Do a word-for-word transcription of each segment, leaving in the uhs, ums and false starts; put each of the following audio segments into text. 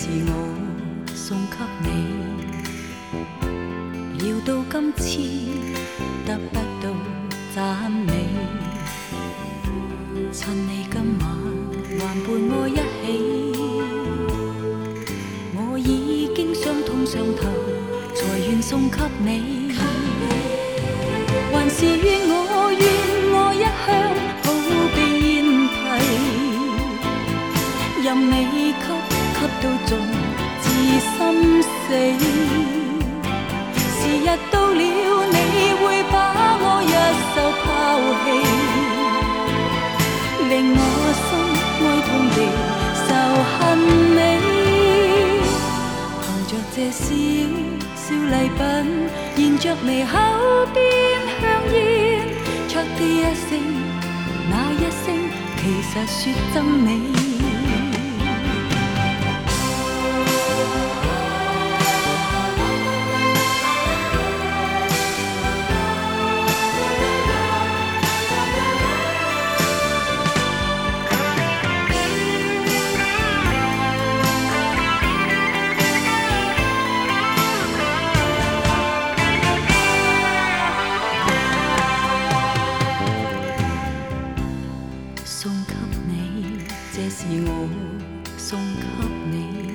是我送給你。料到今次得不到讚美，趁你今晚還伴我一起，我已經傷痛上頭，才願送給你。還是怨我怨我一向好被厭疲，任你給給到盡至心死。時日到了，你會把我一手拋棄，令我心哀痛地仇恨你。憑着這小小禮品，燃着眉口邊香煙，灼的一聲，那一聲其實說憎你。送給你，這是我送給你。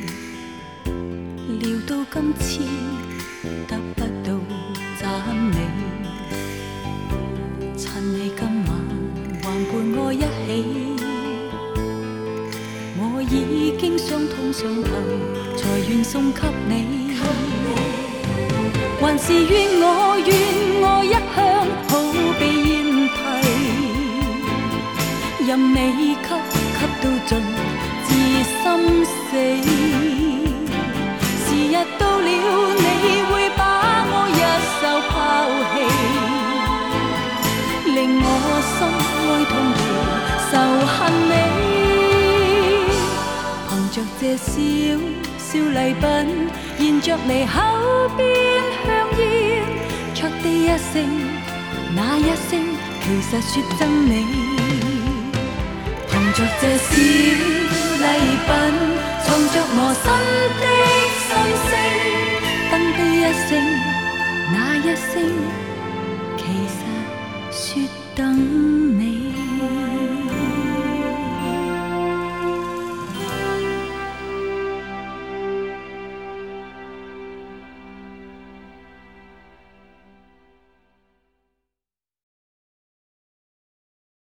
料到今次得不到讚美，趁你今晚還伴我一起，我已經傷痛上頭，才願送給你。還是怨我怨我一向好被厭疲，任你給給到盡至心死。時日到了，你會把我一手拋棄，令我心哀痛地仇恨你。憑着這小小禮品，燃着眉口邊香煙，灼的一聲，那一聲其實說憎你。憑着這小禮品，藏着磨心的心聲，燈的一聲，那一聲其實說等